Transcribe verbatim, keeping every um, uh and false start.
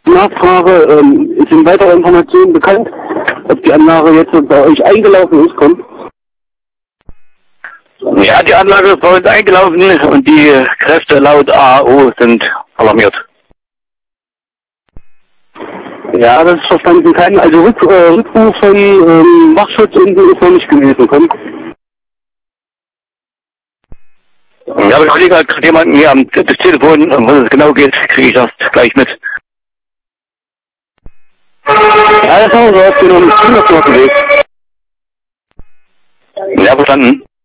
Nachfrage, ähm, ist Ihnen weitere Informationen bekannt, ob die Anlage jetzt bei euch eingelaufen ist, kommt? Ja, die Anlage ist bei uns eingelaufen und die Kräfte laut A A O sind alarmiert. Ja, das ist verstanden. Kein, also Rück, äh, Rückruf von ähm, Wachschutz und so ist noch nicht gewesen, kommt? Ja, der Kollege hat gerade jemanden hier am das Telefon, um was es genau geht, kriege ich das gleich mit. Ja, das haben wir aufgenommen. Ich bin das noch gewesen. Ja, verstanden.